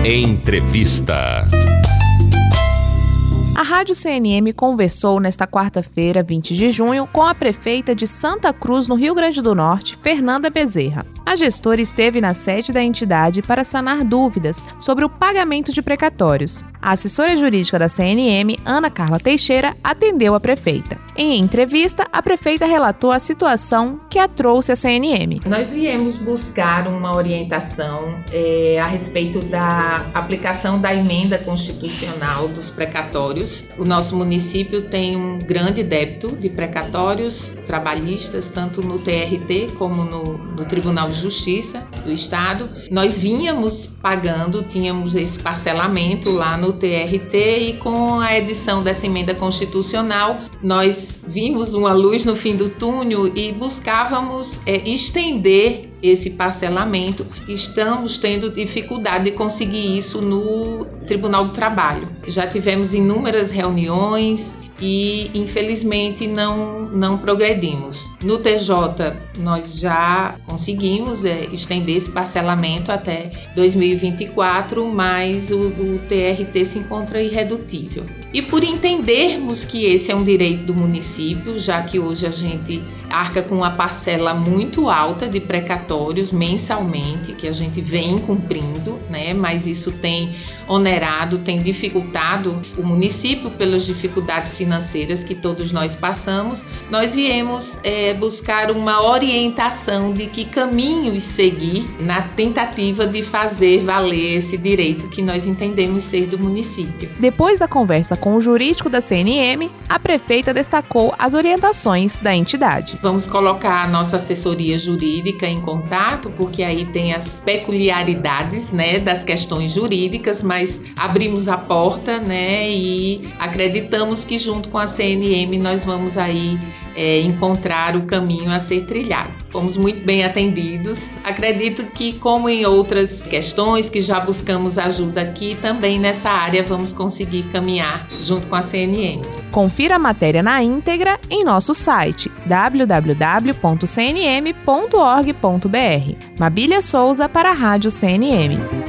Entrevista. A Rádio CNM conversou nesta quarta-feira, 20 de junho, com a prefeita de Santa Cruz, no Rio Grande do Norte, Fernanda Bezerra. A gestora esteve na sede da entidade para sanar dúvidas sobre o pagamento de precatórios. A assessora jurídica da CNM, Ana Carla Teixeira, atendeu a prefeita. Em entrevista, a prefeita relatou a situação que a trouxe à CNM. Nós viemos buscar uma orientação a respeito da aplicação da emenda constitucional dos precatórios. O nosso município tem um grande débito de precatórios trabalhistas, tanto no TRT como no Tribunal de Justiça do Estado. Nós vínhamos pagando, tínhamos esse parcelamento lá no TRT e com a edição dessa emenda constitucional, nós vimos uma luz no fim do túnel e buscávamos estender esse parcelamento. Estamos tendo dificuldade de conseguir isso no Tribunal do Trabalho. Já tivemos inúmeras reuniões e infelizmente não progredimos. No TJ nós já conseguimos estender esse parcelamento até 2024, mas o TRT se encontra irredutível. E por entendermos que esse é um direito do município, já que hoje a gente arca com uma parcela muito alta de precatórios mensalmente, que a gente vem cumprindo, né? Mas isso tem onerado, tem dificultado o município pelas dificuldades financeiras que todos nós passamos. Nós viemos buscar uma orientação de que caminhos seguir na tentativa de fazer valer esse direito que nós entendemos ser do município. Depois da conversa com o jurídico da CNM, a prefeita destacou as orientações da entidade. Vamos colocar a nossa assessoria jurídica em contato, porque aí tem as peculiaridades, né, das questões jurídicas, mas abrimos a porta, né, e acreditamos que junto com a CNM nós vamos aí encontrar o caminho a ser trilhado. Fomos muito bem atendidos. Acredito que, como em outras questões que já buscamos ajuda aqui, também nessa área vamos conseguir caminhar junto com a CNM. Confira a matéria na íntegra em nosso site www.cnm.org.br. Mabília Souza para a Rádio CNM.